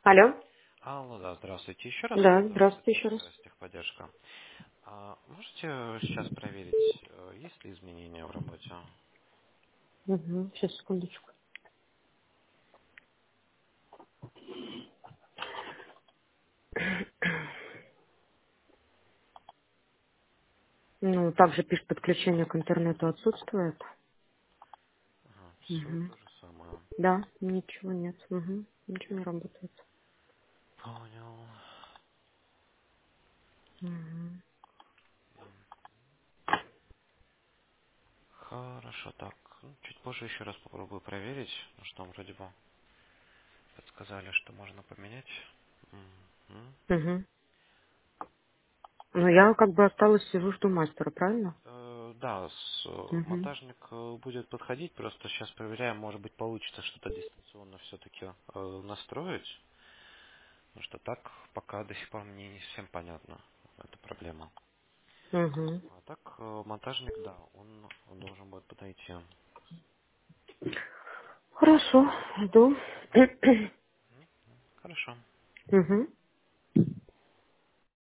Алло. Алло, да, здравствуйте. Еще раз Да, здравствуйте еще раз. это техподдержка. Можете сейчас проверить, есть ли изменения в работе? Угу. Сейчас, секундочку. Ну, также пишет, подключение к интернету отсутствует. Ага, все Угу. то же самое. Да, ничего нет. Угу. Ничего не работает. Понял. Угу. Хорошо, так. Чуть позже еще раз попробую проверить, потому что там вроде бы подсказали, что можно поменять. Мгм. Угу. Ну, я как бы осталась, сижу, жду мастера, правильно? Да, Угу. монтажник будет подходить, просто сейчас проверяем, может быть получится что-то дистанционно все-таки настроить. Потому что так пока до сих пор мне не совсем понятно эта проблема. Угу. А так монтажник, да, он должен будет подойти. Хорошо, жду. Хорошо. Угу.